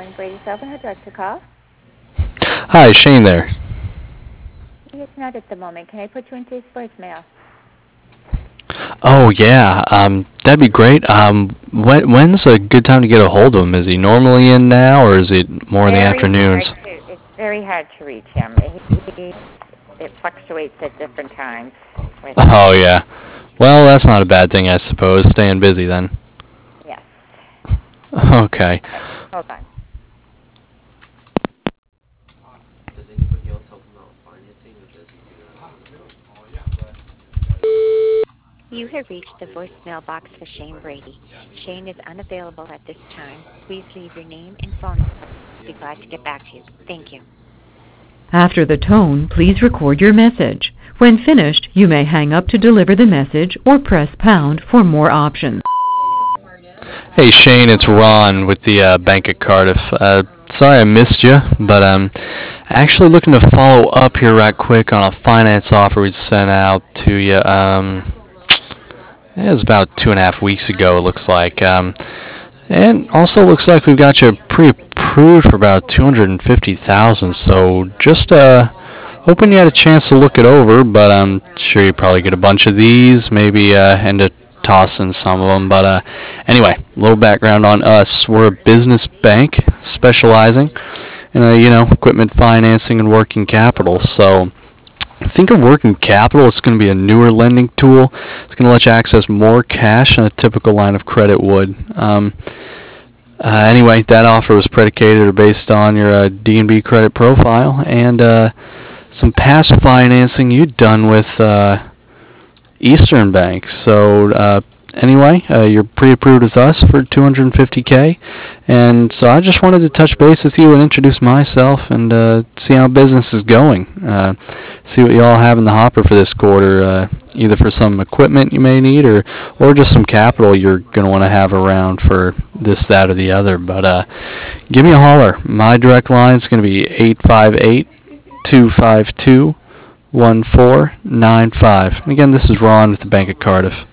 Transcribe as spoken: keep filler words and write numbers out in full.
calling Brady Sullivan. Who'd you like to call? Hi, Shane there. He is not at the moment. Can I put you into his voicemail? Oh, yeah, um, that'd be great. Um, when, when's a good time to get a hold of him? Is he normally in now, or is it more in the Very afternoons? hard to, it's very hard to reach him. He, he, it fluctuates at different times with him. Oh, yeah. Well, that's not a bad thing, I suppose. Staying busy, then. Yes. Okay. Okay, hold on. Does anybody else help him out with financing, or does he do that on his own? You have reached the voicemail box for Shane Brady. Shane is unavailable at this time. Please leave your name and phone number. I'll be glad to get back to you. Thank you. After the tone, please record your message. When finished, you may hang up to deliver the message or press pound for more options. Hey, Shane, it's Ron with the uh, Bank of Cardiff. Uh, sorry I missed you, but um, actually looking to follow up here right quick on a finance offer we sent out to you. Um, it was about two and a half weeks ago, it looks like. Um, and also looks like we've got you pre-approved for about two hundred fifty thousand dollars. So just uh, hoping you had a chance to look it over, but I'm sure you probably get a bunch of these, maybe uh, end up tossing some of them. But uh, anyway, a little background on us. We're a business bank specializing in uh, you know equipment financing and working capital. So think of working capital. It's going to be a newer lending tool. It's going to let you access more cash than a typical line of credit would. Um, uh, anyway, that offer was predicated or based on your uh, D and B credit profile and uh, some past financing you'd done with uh, Eastern Bank. So uh, anyway, uh, you're pre-approved with us for two hundred fifty K, and so I just wanted to touch base with you and introduce myself and uh, see how business is going. Uh, see what you all have in the hopper for this quarter, uh, either for some equipment you may need or or just some capital you're going to want to have around for this, that, or the other. But uh, give me a holler. My direct line is going to be eight five eight, two five two, one four nine five. Again, this is Ron with the Bank of Cardiff.